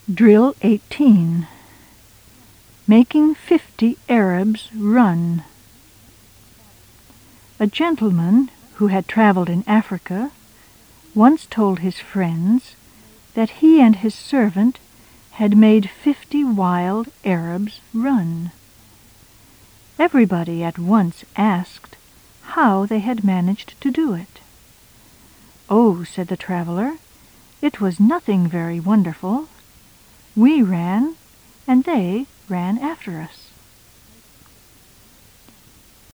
Drill 18. Making 50 Arabs run. A gentleman who had traveled in Africa once told his friends that he and his servant had made 50 wild Arabs run. Everybody at once asked how they had managed to do it. "Oh," said the traveler, "it was nothing very wonderful. We ran, and they ran after us."